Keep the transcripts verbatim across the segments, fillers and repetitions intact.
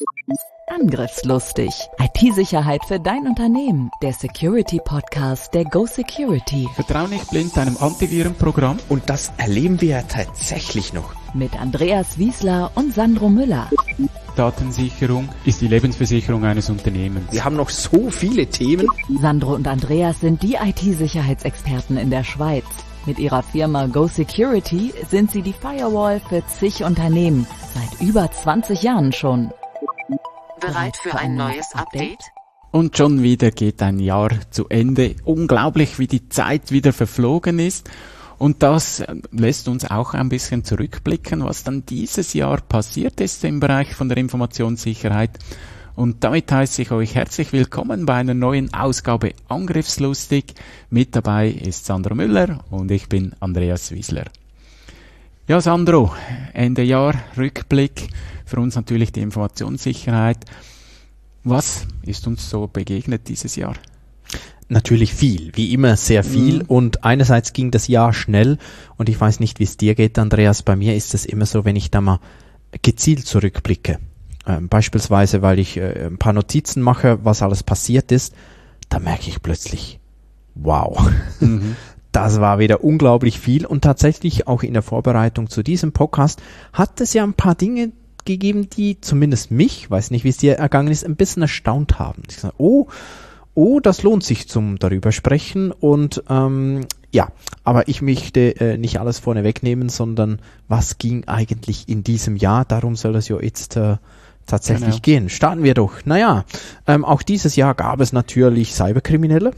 Angriffslustig. I T-Sicherheit für dein Unternehmen. Der Security-Podcast der Go Security. Vertrau nicht blind deinem Antivirenprogramm. Und das erleben wir ja tatsächlich noch. Mit Andreas Wiesler und Sandro Müller. Datensicherung ist die Lebensversicherung eines Unternehmens. Wir haben noch so viele Themen. Sandro und Andreas sind die I T-Sicherheitsexperten in der Schweiz. Mit ihrer Firma Go Security sind sie die Firewall für zig Unternehmen. Seit über zwanzig Jahren schon. Bereit für ein neues Update? Und schon wieder geht ein Jahr zu Ende. Unglaublich, wie die Zeit wieder verflogen ist. Und das lässt uns auch ein bisschen zurückblicken, was dann dieses Jahr passiert ist im Bereich von der Informationssicherheit. Und damit heiße ich euch herzlich willkommen bei einer neuen Ausgabe Angriffslustig. Mit dabei ist Sandro Müller und ich bin Andreas Wiesler. Ja, Sandro, Ende Jahr, Rückblick, für uns natürlich die Informationssicherheit. Was ist uns so begegnet dieses Jahr? Natürlich viel, wie immer sehr viel mhm. und einerseits ging das Jahr schnell und ich weiß nicht, wie es dir geht, Andreas, bei mir ist es immer so, wenn ich da mal gezielt zurückblicke, ähm, beispielsweise, weil ich äh, ein paar Notizen mache, was alles passiert ist, da merke ich plötzlich, wow, mhm. das war wieder unglaublich viel und tatsächlich auch in der Vorbereitung zu diesem Podcast hat es ja ein paar Dinge gegeben, die zumindest mich, weiß nicht, wie es dir ergangen ist, ein bisschen erstaunt haben. Ich sage, oh, oh, das lohnt sich zum darüber sprechen und ähm, ja, aber ich möchte äh, nicht alles vorne wegnehmen, sondern was ging eigentlich in diesem Jahr? Darum soll es ja jetzt äh, tatsächlich genau. gehen. Starten wir doch. Naja, ähm, auch dieses Jahr gab es natürlich Cyberkriminelle.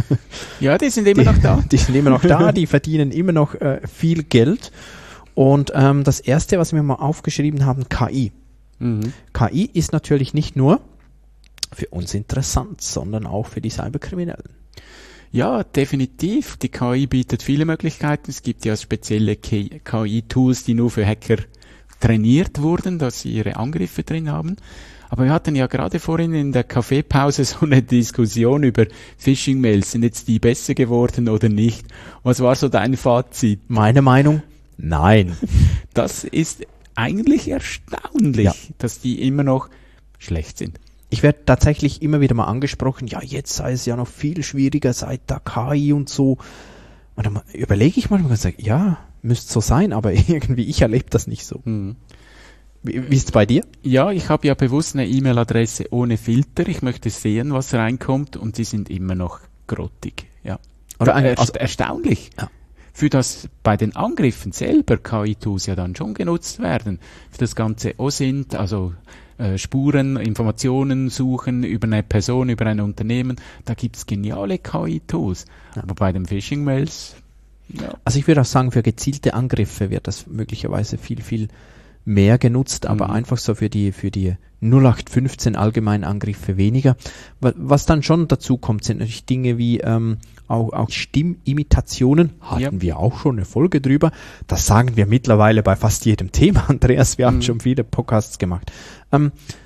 Ja, die sind immer die, noch da. Die sind immer noch da, die verdienen immer noch äh, viel Geld. Und ähm, das Erste, was wir mal aufgeschrieben haben, K I. Mhm. K I ist natürlich nicht nur für uns interessant, sondern auch für die Cyberkriminellen. Ja, definitiv. Die K I bietet viele Möglichkeiten. Es gibt ja spezielle K I-Tools, die nur für Hacker trainiert wurden, dass sie ihre Angriffe drin haben. Aber wir hatten ja gerade vorhin in der Kaffeepause so eine Diskussion über Phishing-Mails. Sind jetzt die besser geworden oder nicht? Was war so dein Fazit? Meine Meinung? Nein. Das ist eigentlich erstaunlich, ja. dass die immer noch schlecht sind. Ich werde tatsächlich immer wieder mal angesprochen, ja, jetzt sei es ja noch viel schwieriger seit der K I und so. Und dann überlege ich manchmal und sage, ja, müsste so sein, aber irgendwie, ich erlebe das nicht so. Hm. Wie, wie ist es bei dir? Ja, ich habe ja bewusst eine E-Mail-Adresse ohne Filter. Ich möchte sehen, was reinkommt und die sind immer noch grottig. Ja. Oder eine, also, erstaunlich. Ja. Für das bei den Angriffen selber K I-Tools ja dann schon genutzt werden. Für das ganze O S I N T, also äh, Spuren, Informationen suchen über eine Person, über ein Unternehmen, da gibt's geniale K I-Tools. Ja. Aber bei den Phishing-Mails, ja. Also ich würde auch sagen, für gezielte Angriffe wird das möglicherweise viel, viel mehr genutzt, aber mhm. einfach so für die für die null acht fünfzehn allgemeinen Angriffe weniger. Was dann schon dazu kommt, sind natürlich Dinge wie ähm, auch, auch Stimmimitationen, hatten ja. wir auch schon eine Folge drüber. Das sagen wir mittlerweile bei fast jedem Thema, Andreas, wir mhm. haben schon viele Podcasts gemacht. Ähm,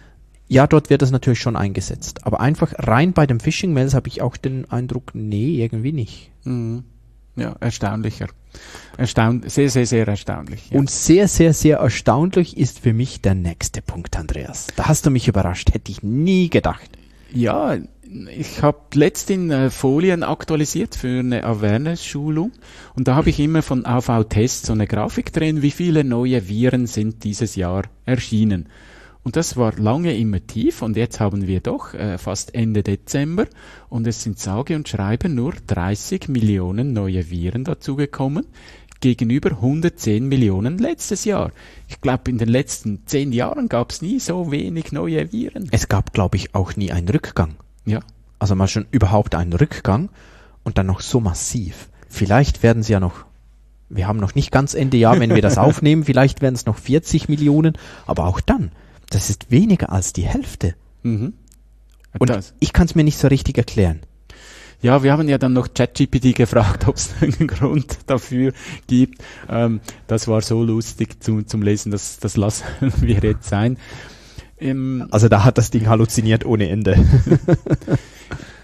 ja, dort wird das natürlich schon eingesetzt, aber einfach rein bei den Phishing-Mails habe ich auch den Eindruck, nee, irgendwie nicht. Mhm. Ja, erstaunlicher. Erstaun- sehr, sehr, sehr erstaunlich. Ja. Und sehr, sehr, sehr erstaunlich ist für mich der nächste Punkt, Andreas. Da hast du mich überrascht, hätte ich nie gedacht. Ja, ich habe letztens äh, Folien aktualisiert für eine Awareness-Schulung und da habe ich immer von A V-Test so eine Grafik drin, wie viele neue Viren sind dieses Jahr erschienen. Und das war lange immer tief und jetzt haben wir doch äh, fast Ende Dezember und es sind sage und schreibe nur dreißig Millionen neue Viren dazugekommen, gegenüber hundertzehn Millionen letztes Jahr. Ich glaube, in den letzten zehn Jahren gab es nie so wenig neue Viren. Es gab, glaube ich, auch nie einen Rückgang. Ja. Also mal schon überhaupt einen Rückgang und dann noch so massiv. Vielleicht werden sie ja noch, wir haben noch nicht ganz Ende Jahr, wenn wir das aufnehmen, vielleicht werden es noch vierzig Millionen, aber auch dann. Das ist weniger als die Hälfte. Mhm. Und das. Ich kann es mir nicht so richtig erklären. Ja, wir haben ja dann noch ChatGPT gefragt, ob es einen Grund dafür gibt. Ähm, das war so lustig zu, zum Lesen, das, das lassen wir jetzt sein. Ähm, also da hat das Ding halluziniert ohne Ende.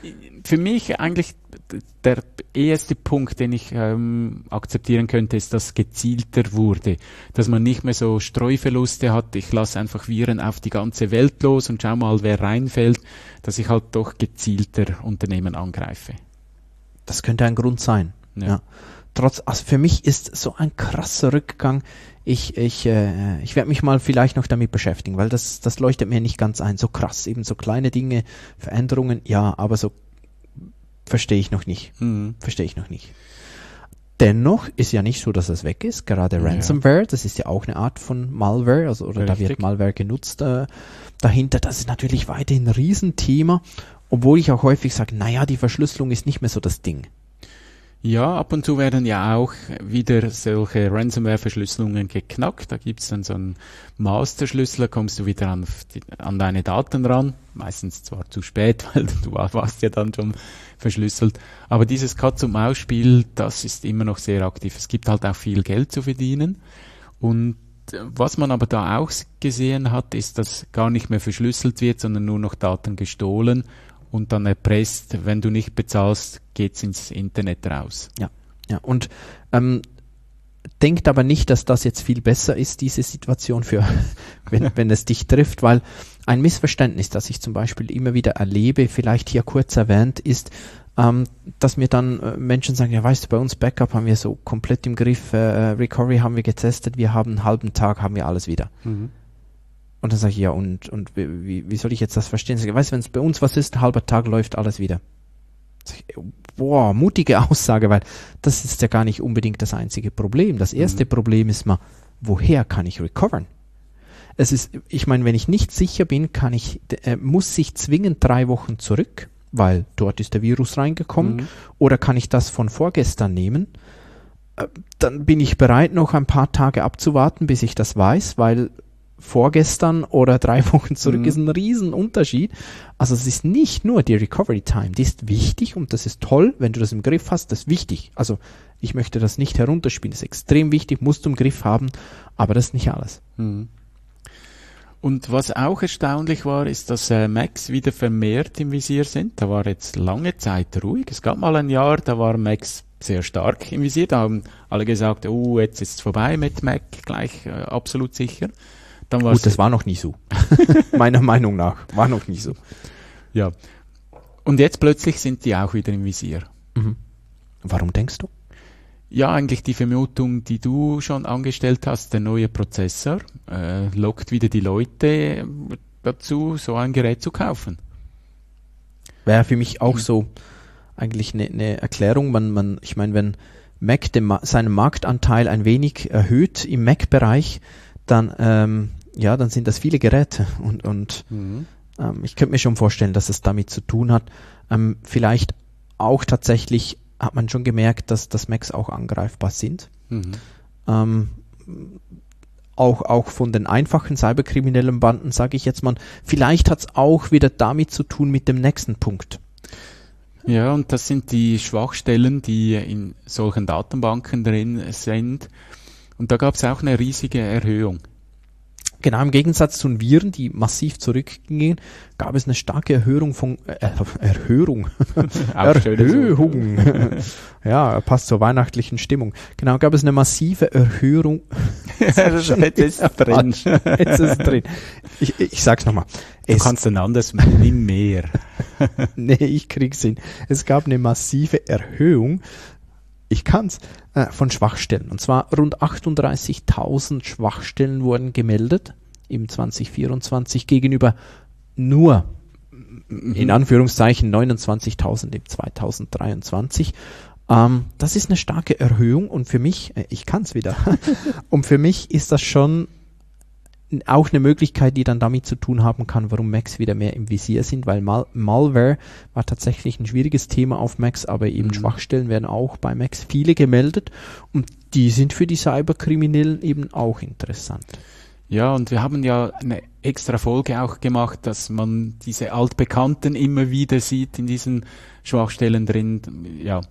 für mich eigentlich der erste Punkt, den ich ähm, akzeptieren könnte, ist, dass gezielter wurde. Dass man nicht mehr so Streuverluste hat, ich lasse einfach Viren auf die ganze Welt los und schau mal, wer reinfällt, dass ich halt doch gezielter Unternehmen angreife. Das könnte ein Grund sein. Ja. ja. Trotz, also für mich ist so ein krasser Rückgang. Ich, ich, äh, ich werde mich mal vielleicht noch damit beschäftigen, weil das, das leuchtet mir nicht ganz ein. So krass, eben so kleine Dinge, Veränderungen, ja, aber so verstehe ich noch nicht. Mhm. Verstehe ich noch nicht. Dennoch ist ja nicht so, dass es weg ist. Gerade ja. Ransomware, das ist ja auch eine Art von Malware, also oder Richtig. Da wird Malware genutzt äh, dahinter. Das ist natürlich weiterhin ein Riesenthema, obwohl ich auch häufig sage, naja, die Verschlüsselung ist nicht mehr so das Ding. Ja, ab und zu werden ja auch wieder solche Ransomware-Verschlüsselungen geknackt. Da gibt's dann so einen Masterschlüssel, da kommst du wieder an, die, an deine Daten ran. Meistens zwar zu spät, weil du warst ja dann schon verschlüsselt. Aber dieses Katz-und-Maus-Spiel, das ist immer noch sehr aktiv. Es gibt halt auch viel Geld zu verdienen. Und was man aber da auch gesehen hat, ist, dass gar nicht mehr verschlüsselt wird, sondern nur noch Daten gestohlen und dann erpresst, wenn du nicht bezahlst, geht's ins Internet raus. Ja, ja. Und ähm, denkt aber nicht, dass das jetzt viel besser ist, diese Situation für, wenn, wenn es dich trifft, weil ein Missverständnis, das ich zum Beispiel immer wieder erlebe, vielleicht hier kurz erwähnt, ist, ähm, dass mir dann äh, Menschen sagen, ja, weißt du, bei uns Backup haben wir so komplett im Griff, äh, Recovery haben wir getestet, wir haben einen halben Tag, haben wir alles wieder. Mhm. Und dann sage ich, ja, und, und wie, wie soll ich jetzt das verstehen? Sag ich, weißt du, wenn es bei uns was ist, ein halber Tag läuft alles wieder. Sag ich, boah, mutige Aussage, weil das ist ja gar nicht unbedingt das einzige Problem. Das erste mhm. Problem ist mal, woher kann ich recovern? Es ist, ich meine, wenn ich nicht sicher bin, kann ich, äh, muss ich zwingend drei Wochen zurück, weil dort ist der Virus reingekommen, mhm. oder kann ich das von vorgestern nehmen? Äh, dann bin ich bereit, noch ein paar Tage abzuwarten, bis ich das weiß, weil vorgestern oder drei Wochen zurück mhm. ist ein Riesenunterschied. Also es ist nicht nur die Recovery Time, die ist wichtig und das ist toll, wenn du das im Griff hast, das ist wichtig. Also ich möchte das nicht herunterspielen, das ist extrem wichtig, musst du im Griff haben, aber das ist nicht alles. Mhm. Und was auch erstaunlich war, ist, dass äh, Macs wieder vermehrt im Visier sind. Da war jetzt lange Zeit ruhig. Es gab mal ein Jahr, da war Macs sehr stark im Visier. Da haben alle gesagt, oh, jetzt ist es vorbei mit Mac, gleich äh, absolut sicher. Dann Gut, das war noch nie so. Meiner Meinung nach. War noch nie so. Ja. Und jetzt plötzlich sind die auch wieder im Visier. Mhm. Warum denkst du? Ja, eigentlich die Vermutung, die du schon angestellt hast, der neue Prozessor äh, lockt wieder die Leute dazu, so ein Gerät zu kaufen. Wäre für mich auch mhm. so eigentlich eine ne Erklärung. Man, man, ich meine, wenn Mac den, seinen Marktanteil ein wenig erhöht im Mac-Bereich, dann ähm, ja, dann sind das viele Geräte und, und mhm. ähm, ich könnte mir schon vorstellen, dass es damit zu tun hat. Ähm, vielleicht auch tatsächlich hat man schon gemerkt, dass, dass Macs auch angreifbar sind. Mhm. Ähm, auch, auch von den einfachen cyberkriminellen Banden, sage ich jetzt mal, vielleicht hat es auch wieder damit zu tun mit dem nächsten Punkt. Ja, und das sind die Schwachstellen, die in solchen Datenbanken drin sind. Und da gab es auch eine riesige Erhöhung. Genau, im Gegensatz zu den Viren, die massiv zurückgingen, gab es eine starke Erhöhung von äh, Erhöhung. Erhöhung. Ja, passt zur weihnachtlichen Stimmung. Genau, gab es eine massive Erhöhung. Jetzt ist es drin. Jetzt ist es drin. Ich, ich sag's nochmal. Du es kannst ein anderes nimm mehr. Nee, ich krieg's hin. Es gab eine massive Erhöhung. Ich kann's, äh, von Schwachstellen. Und zwar rund achtunddreißigtausend Schwachstellen wurden gemeldet im zwanzig vierundzwanzig gegenüber nur, in Anführungszeichen, neunundzwanzigtausend im zweitausenddreiundzwanzig. Ähm, das ist eine starke Erhöhung und für mich, äh, ich kann's wieder, und für mich ist das schon auch eine Möglichkeit, die dann damit zu tun haben kann, warum Macs wieder mehr im Visier sind, weil Mal- Malware war tatsächlich ein schwieriges Thema auf Macs, aber eben mhm. Schwachstellen werden auch bei Macs viele gemeldet und die sind für die Cyberkriminellen eben auch interessant. Ja, und wir haben ja eine extra Folge auch gemacht, dass man diese Altbekannten immer wieder sieht in diesen Schwachstellen drin. Ja,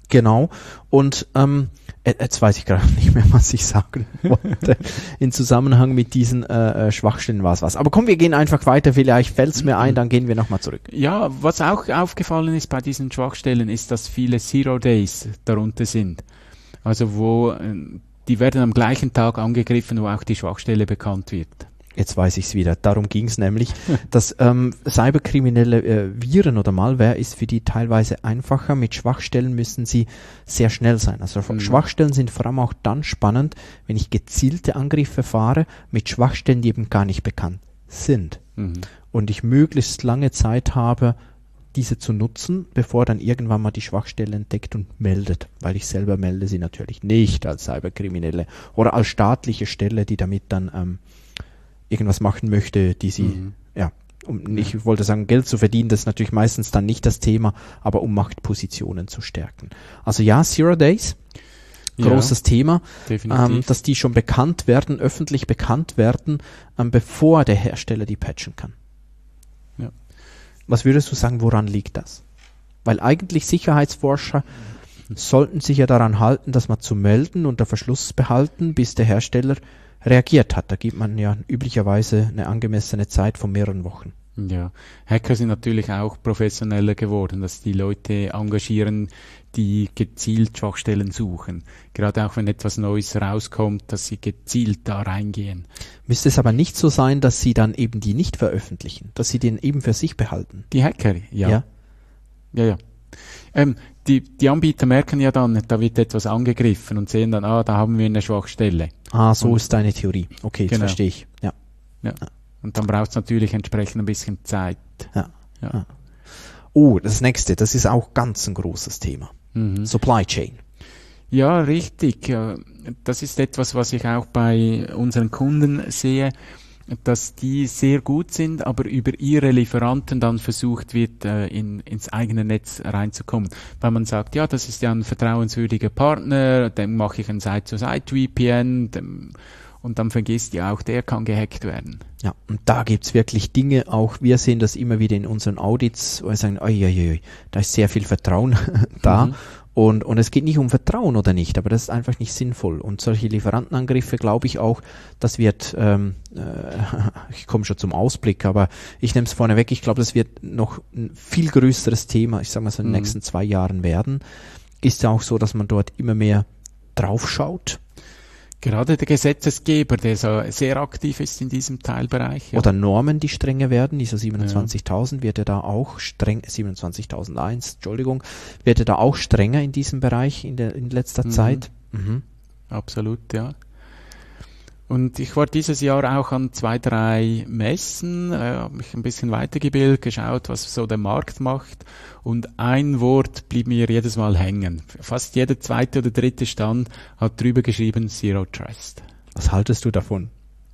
Genau. Und ähm, jetzt weiß ich gerade nicht mehr, was ich sagen wollte. In Zusammenhang mit diesen äh, Schwachstellen war es was. Aber komm, wir gehen einfach weiter. Vielleicht fällt es mir ein, dann gehen wir nochmal zurück. Ja, was auch aufgefallen ist bei diesen Schwachstellen, ist, dass viele Zero Days darunter sind. Also wo die werden am gleichen Tag angegriffen, wo auch die Schwachstelle bekannt wird. Jetzt weiß ich es wieder. Darum ging es nämlich, dass ähm, cyberkriminelle äh, Viren oder Malware ist für die teilweise einfacher. Mit Schwachstellen müssen sie sehr schnell sein. Also mhm. Schwachstellen sind vor allem auch dann spannend, wenn ich gezielte Angriffe fahre mit Schwachstellen, die eben gar nicht bekannt sind. Mhm. Und ich möglichst lange Zeit habe, diese zu nutzen, bevor dann irgendwann mal die Schwachstelle entdeckt und meldet. Weil ich selber melde sie natürlich nicht als Cyberkriminelle oder als staatliche Stelle, die damit dann ähm, irgendwas machen möchte, die sie, mhm. ja, um, ich wollte sagen, Geld zu verdienen, das ist natürlich meistens dann nicht das Thema, aber um Machtpositionen zu stärken. Also ja, Zero Days, großes ja, Thema, ähm, dass die schon bekannt werden, öffentlich bekannt werden, ähm, bevor der Hersteller die patchen kann. Ja. Was würdest du sagen, woran liegt das? Weil eigentlich Sicherheitsforscher mhm. sollten sich ja daran halten, dass man zu melden unter Verschluss behalten, bis der Hersteller reagiert hat. Da gibt man ja üblicherweise eine angemessene Zeit von mehreren Wochen. Ja, Hacker sind natürlich auch professioneller geworden, dass die Leute engagieren, die gezielt Schwachstellen suchen. Gerade auch wenn etwas Neues rauskommt, dass sie gezielt da reingehen. Müsste es aber nicht so sein, dass sie dann eben die nicht veröffentlichen, dass sie den eben für sich behalten? Die Hacker, ja. Ja, ja. ja. Ähm, die, die Anbieter merken ja dann, da wird etwas angegriffen und sehen dann, ah, da haben wir eine Schwachstelle. Ah, so und, ist deine Theorie. Okay, genau. Verstehe ich. Ja. Ja. ja. Und dann braucht es natürlich entsprechend ein bisschen Zeit. Ja. Ja. ja. Oh, das nächste, das ist auch ganz ein großes Thema. Mhm. Supply Chain. Ja, richtig. Das ist etwas, was ich auch bei unseren Kunden sehe, dass die sehr gut sind, aber über ihre Lieferanten dann versucht wird, äh, in, ins eigene Netz reinzukommen. Weil man sagt, ja, das ist ja ein vertrauenswürdiger Partner, dem mache ich ein Site-to-Site-V P N, dem, und dann vergisst ja auch, der kann gehackt werden. Ja, und da gibt's wirklich Dinge, auch wir sehen das immer wieder in unseren Audits, wo wir sagen, oi, oi, oi, da ist sehr viel Vertrauen da. Mhm. Und, und es geht nicht um Vertrauen oder nicht, aber das ist einfach nicht sinnvoll. Und solche Lieferantenangriffe, glaube ich auch, das wird, ähm, äh, ich komme schon zum Ausblick, aber ich nehme es vorneweg, ich glaube, das wird noch ein viel größeres Thema, ich sage mal so in den mhm. nächsten zwei Jahren werden. Ist ja auch so, dass man dort immer mehr draufschaut. Gerade der Gesetzesgeber, der so sehr aktiv ist in diesem Teilbereich. Ja. Oder Normen, die strenger werden. I S O siebenundzwanzigtausend ja. wird ja da auch streng, siebenundzwanzigtausendeins, Entschuldigung, wird ja da auch strenger in diesem Bereich in der in letzter mhm. Zeit. Mhm. Absolut, ja. Und ich war dieses Jahr auch an zwei, drei Messen, äh, habe mich ein bisschen weitergebildet, geschaut, was so der Markt macht. Und ein Wort blieb mir jedes Mal hängen. Fast jeder zweite oder dritte Stand hat drüber geschrieben, Zero Trust. Was haltest du davon?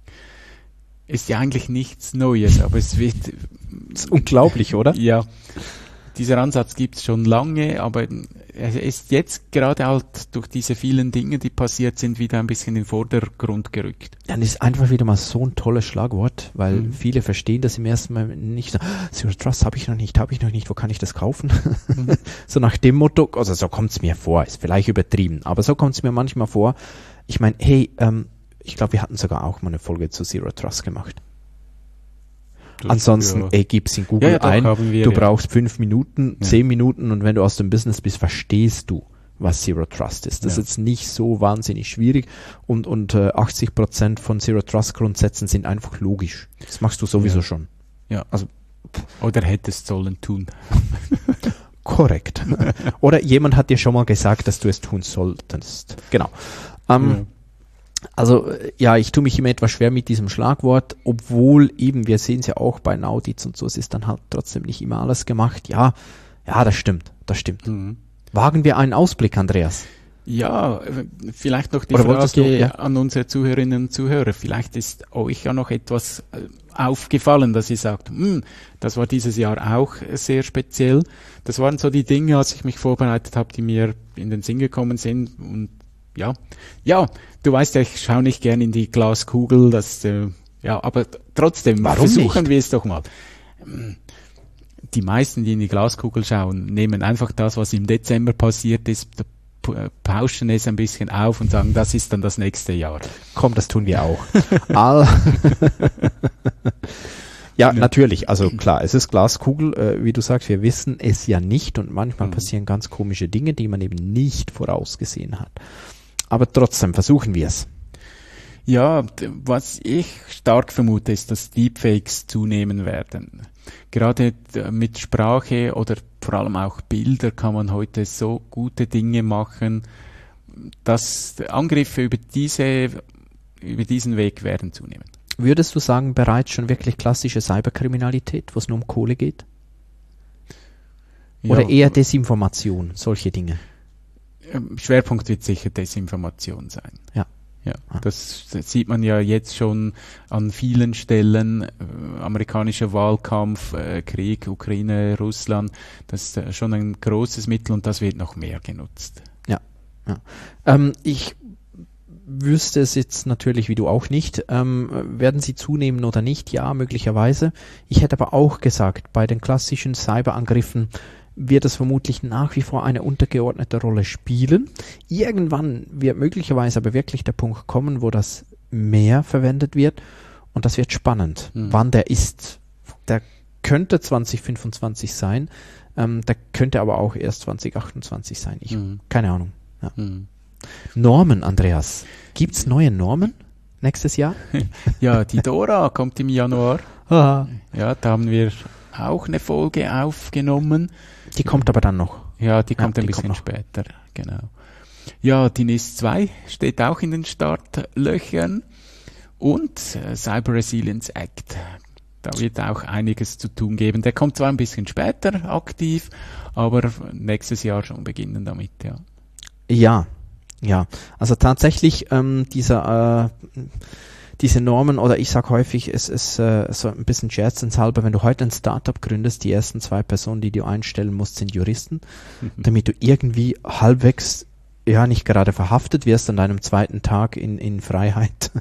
Ist ja eigentlich nichts Neues, aber es wird... Das ist unglaublich, oder? Ja. Dieser Ansatz gibt es schon lange, aber er ist jetzt gerade halt durch diese vielen Dinge, die passiert sind, wieder ein bisschen in den Vordergrund gerückt. Dann ist einfach wieder mal so ein tolles Schlagwort, weil mhm. viele verstehen das im ersten Mal nicht. So, Zero Trust habe ich noch nicht, habe ich noch nicht, wo kann ich das kaufen? Mhm. So nach dem Motto, also so kommt es mir vor, ist vielleicht übertrieben, aber so kommt es mir manchmal vor. Ich meine, hey, ähm, ich glaube, wir hatten sogar auch mal eine Folge zu Zero Trust gemacht. Das, Ansonsten, ja. ey, gib's in Google ja, ja, ein, wir, du ja. brauchst fünf Minuten, ja. zehn Minuten und wenn du aus dem Business bist, verstehst du, was Zero Trust ist. Das ja. ist jetzt nicht so wahnsinnig schwierig und, und äh, achtzig Prozent von Zero Trust Grundsätzen sind einfach logisch. Das machst du sowieso ja. schon. Ja. Also, oder hättest sollen tun. Korrekt. Oder jemand hat dir schon mal gesagt, dass du es tun solltest. Genau. Ähm, ja. Also ja, ich tue mich immer etwas schwer mit diesem Schlagwort, obwohl eben, wir sehen es ja auch bei Audits und so, es ist dann halt trotzdem nicht immer alles gemacht. Ja, ja, das stimmt, das stimmt. Mhm. Wagen wir einen Ausblick, Andreas? Ja, vielleicht noch die Oder Frage du, ja? an unsere Zuhörerinnen und Zuhörer. Vielleicht ist euch ja noch etwas aufgefallen, dass ihr sagt, hm, das war dieses Jahr auch sehr speziell. Das waren so die Dinge, als ich mich vorbereitet habe, die mir in den Sinn gekommen sind und Ja, ja, du weißt ja, ich schaue nicht gern in die Glaskugel, das, äh, ja, aber trotzdem, Warum versuchen nicht? wir es doch mal. die meisten, die in die Glaskugel schauen, nehmen einfach das, was im Dezember passiert ist, pauschen es ein bisschen auf und sagen, das ist dann das nächste Jahr. Komm, das tun wir auch. All ja, natürlich. Also klar, es ist Glaskugel, äh, wie du sagst, wir wissen es ja nicht und manchmal mhm. passieren ganz komische Dinge, die man eben nicht vorausgesehen hat. Aber trotzdem versuchen wir es. Ja, was ich stark vermute, ist, dass Deepfakes zunehmen werden. Gerade mit Sprache oder vor allem auch Bilder kann man heute so gute Dinge machen, dass Angriffe über diese, über diesen Weg werden zunehmen. Würdest du sagen, bereits schon wirklich klassische Cyberkriminalität, wo es nur um Kohle geht? Oder ja, eher Desinformation, solche Dinge? Schwerpunkt wird sicher Desinformation sein. Ja. Ja, das, das sieht man ja jetzt schon an vielen Stellen, äh, amerikanischer Wahlkampf, äh, Krieg, Ukraine, Russland, das ist äh, schon ein großes Mittel und das wird noch mehr genutzt. Ja, ja. Ähm, ich wüsste es jetzt natürlich, wie du auch nicht, ähm, werden sie zunehmen oder nicht? Ja, möglicherweise. Ich hätte aber auch gesagt, bei den klassischen Cyberangriffen wird es vermutlich nach wie vor eine untergeordnete Rolle spielen. Irgendwann wird möglicherweise aber wirklich der Punkt kommen, wo das mehr verwendet wird und das wird spannend. Mhm. Wann der ist, der könnte zwanzig fünfundzwanzig sein, ähm, der könnte aber auch erst zwanzig achtundzwanzig sein. Ich, mhm. Keine Ahnung. Ja. Mhm. Normen, Andreas. Gibt's neue Normen nächstes Jahr? Ja, die Dora kommt im Januar. Aha. Ja, da haben wir auch eine Folge aufgenommen. Die kommt aber dann noch. Ja, die kommt ja, ein die bisschen später, genau. Ja, die N I S zwei steht auch in den Startlöchern und äh, Cyber Resilience Act. Da wird auch einiges zu tun geben. Der kommt zwar ein bisschen später aktiv, aber nächstes Jahr schon beginnen damit, ja. Ja, ja. Also tatsächlich ähm, dieser äh, diese Normen, oder ich sag häufig, es ist äh, so ein bisschen scherzenshalber, wenn du heute ein Startup gründest, die ersten zwei Personen, die du einstellen musst, sind Juristen, mhm. damit du irgendwie halbwegs, ja, nicht gerade verhaftet wirst an deinem zweiten Tag in, in Freiheit.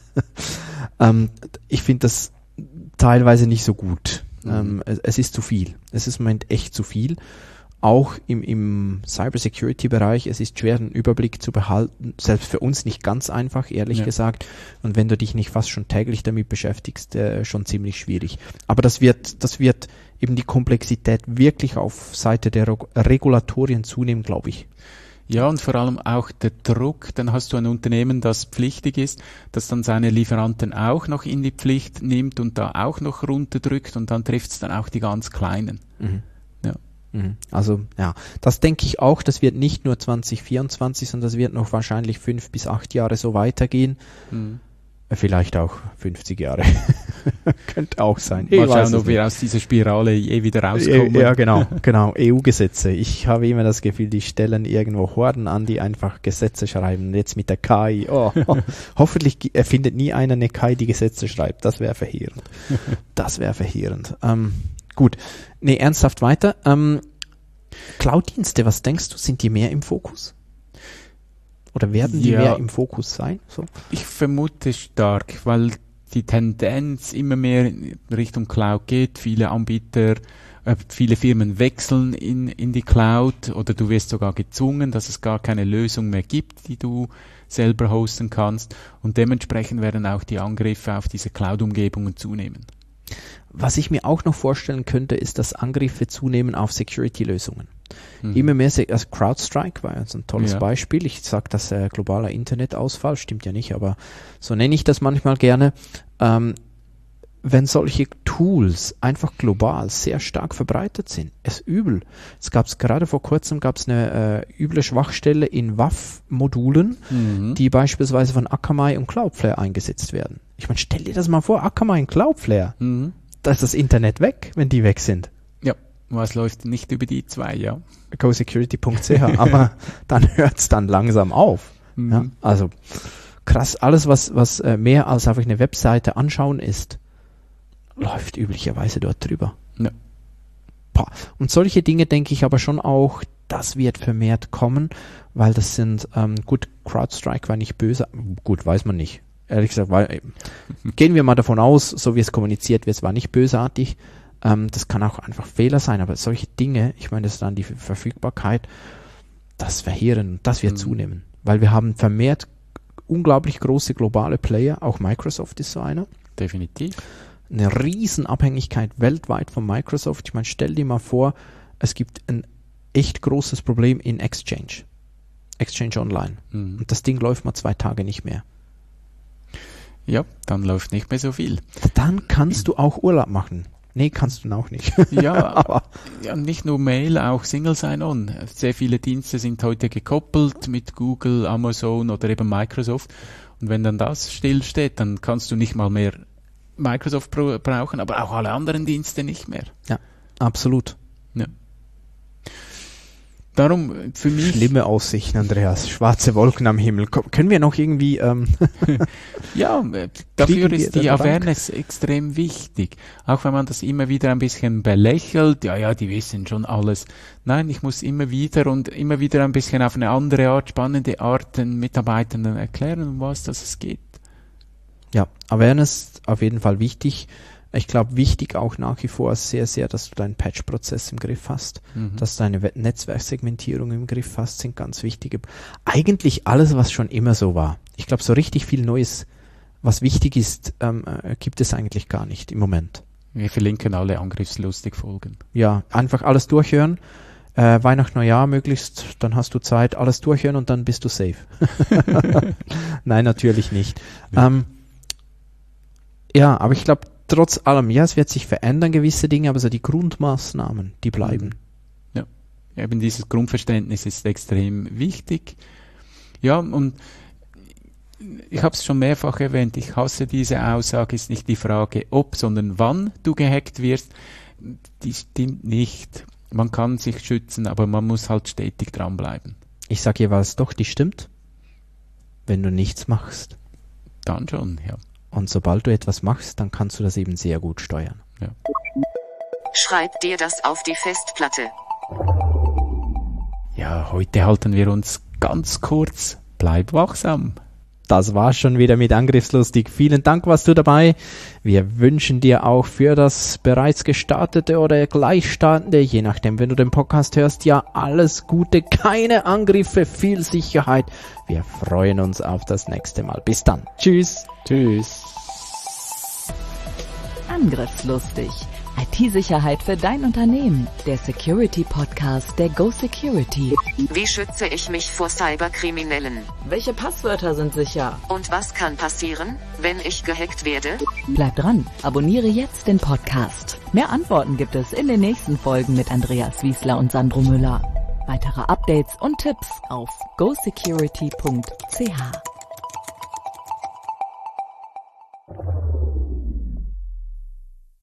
ähm, ich finde das teilweise nicht so gut. Mhm. Ähm, es, es ist zu viel. Es ist im Moment echt zu viel. Auch im, im Cybersecurity-Bereich, es ist schwer, einen Überblick zu behalten, selbst für uns nicht ganz einfach, ehrlich ja. gesagt. Und wenn du dich nicht fast schon täglich damit beschäftigst, äh, schon ziemlich schwierig. Aber das wird, das wird eben die Komplexität wirklich auf Seite der Reg- Regulatorien zunehmen, glaube ich. Ja, und vor allem auch der Druck, dann hast du ein Unternehmen, das pflichtig ist, das dann seine Lieferanten auch noch in die Pflicht nimmt und da auch noch runterdrückt und dann trifft es dann auch die ganz Kleinen. Mhm. Ja. Also ja, das denke ich auch, das wird nicht nur zwanzig vierundzwanzig, sondern das wird noch wahrscheinlich fünf bis acht Jahre so weitergehen. Mhm. Vielleicht auch fünfzig Jahre. Könnte auch sein. Mal ich schauen, ob wir aus dieser Spirale je wieder rauskommen. Ja, genau, genau. E U-Gesetze. Ich habe immer das Gefühl, die stellen irgendwo Horden an, die einfach Gesetze schreiben. Jetzt mit der K I. Oh, oh. Hoffentlich erfindet nie einer eine K I, die Gesetze schreibt. Das wäre verheerend. Das wäre verheerend. Ähm, Gut, nee, ernsthaft weiter. Ähm, Cloud-Dienste, was denkst du, sind die mehr im Fokus? Oder werden die ja mehr im Fokus sein? So? Ich vermute stark, weil die Tendenz immer mehr in Richtung Cloud geht. Viele Anbieter, äh, viele Firmen wechseln in, in die Cloud oder du wirst sogar gezwungen, dass es gar keine Lösung mehr gibt, die du selber hosten kannst. Und dementsprechend werden auch die Angriffe auf diese Cloud-Umgebungen zunehmen. Was ich mir auch noch vorstellen könnte, ist, dass Angriffe zunehmen auf Security-Lösungen. Mhm. Immer mehr, also CrowdStrike war jetzt ein tolles ja. Beispiel. Ich sage, das äh, globaler Internetausfall, stimmt ja nicht, aber so nenne ich das manchmal gerne. Ähm, wenn solche Tools einfach global sehr stark verbreitet sind, ist übel. Es gab es gerade vor kurzem gab es eine äh, üble Schwachstelle in W A F-Modulen, mhm. die beispielsweise von Akamai und Cloudflare eingesetzt werden. Ich meine, stell dir das mal vor, Akamai und Cloudflare. Mhm. Da ist das Internet weg, wenn die weg sind. Ja, was läuft nicht über die zwei, ja. go security punkt c h, aber dann hört es dann langsam auf. Mhm. Ja, also krass, alles was, was äh, mehr als einfach eine Webseite anschauen ist, läuft üblicherweise dort drüber. Ja. Und solche Dinge denke ich aber schon auch, das wird vermehrt kommen, weil das sind, ähm, gut, CrowdStrike war nicht böse, gut, weiß man nicht. Ehrlich gesagt, weil, gehen wir mal davon aus, so wie es kommuniziert wird, es war nicht bösartig, Ähm, das kann auch einfach Fehler sein, aber solche Dinge, ich meine, das ist dann die Verfügbarkeit, das verheeren, das wird mhm. zunehmen, weil wir haben vermehrt unglaublich große globale Player, auch Microsoft ist so einer. Definitiv. Eine Riesenabhängigkeit weltweit von Microsoft. Ich meine, stell dir mal vor, es gibt ein echt großes Problem in Exchange. Exchange Online. Mhm. Und das Ding läuft mal zwei Tage nicht mehr. Ja, dann läuft nicht mehr so viel. Dann kannst du auch Urlaub machen. Nee, kannst du auch nicht. Ja, aber ja, nicht nur Mail, auch Single Sign-On. Sehr viele Dienste sind heute gekoppelt mit Google, Amazon oder eben Microsoft. Und wenn dann das stillsteht, dann kannst du nicht mal mehr Microsoft brauchen, aber auch alle anderen Dienste nicht mehr. Ja, absolut. Ja. Darum für mich... Schlimme Aussichten, Andreas. Schwarze Wolken am Himmel. Können wir noch irgendwie... Ähm ja, dafür ist die Awareness extrem wichtig. Auch wenn man das immer wieder ein bisschen belächelt. Ja, ja, die wissen schon alles. Nein, ich muss immer wieder und immer wieder ein bisschen auf eine andere Art, spannende Art den Mitarbeitenden erklären, um was das es geht. Ja, Awareness auf jeden Fall wichtig. Ich glaube, wichtig auch nach wie vor sehr, sehr, dass du deinen Patch-Prozess im Griff hast, mhm. dass du deine Netzwerksegmentierung im Griff hast, sind ganz wichtige. Eigentlich alles, was schon immer so war. Ich glaube, so richtig viel Neues, was wichtig ist, ähm, äh, gibt es eigentlich gar nicht im Moment. Wir verlinken alle angriffslustig Folgen. Ja, einfach alles durchhören. Äh, Weihnachten, Neujahr möglichst, dann hast du Zeit, alles durchhören und dann bist du safe. Nein, natürlich nicht. Ja, ähm, ja aber ich glaube, trotz allem, ja, es wird sich verändern, gewisse Dinge, aber so die Grundmaßnahmen, die bleiben. Ja, eben dieses Grundverständnis ist extrem wichtig. Ja, und ich habe es schon mehrfach erwähnt, ich hasse diese Aussage, ist nicht die Frage, ob, sondern wann du gehackt wirst. Die stimmt nicht. Man kann sich schützen, aber man muss halt stetig dranbleiben. Ich sage jeweils doch, die stimmt, wenn du nichts machst. Dann schon, ja. Und sobald du etwas machst, dann kannst du das eben sehr gut steuern. Ja. Schreib dir das auf die Festplatte. Ja, heute halten wir uns ganz kurz. Bleib wachsam. Das war's schon wieder mit Angriffslustig. Vielen Dank, warst du dabei. Wir wünschen dir auch für das bereits gestartete oder gleich startende, je nachdem, wenn du den Podcast hörst, ja alles Gute, keine Angriffe, viel Sicherheit. Wir freuen uns auf das nächste Mal. Bis dann. Tschüss. Tschüss. Angriffslustig. I T-Sicherheit für dein Unternehmen. Der Security-Podcast der Go Security. Wie schütze ich mich vor Cyberkriminellen? Welche Passwörter sind sicher? Und was kann passieren, wenn ich gehackt werde? Bleib dran, abonniere jetzt den Podcast. Mehr Antworten gibt es in den nächsten Folgen mit Andreas Wiesler und Sandro Müller. Weitere Updates und Tipps auf go security punkt c h.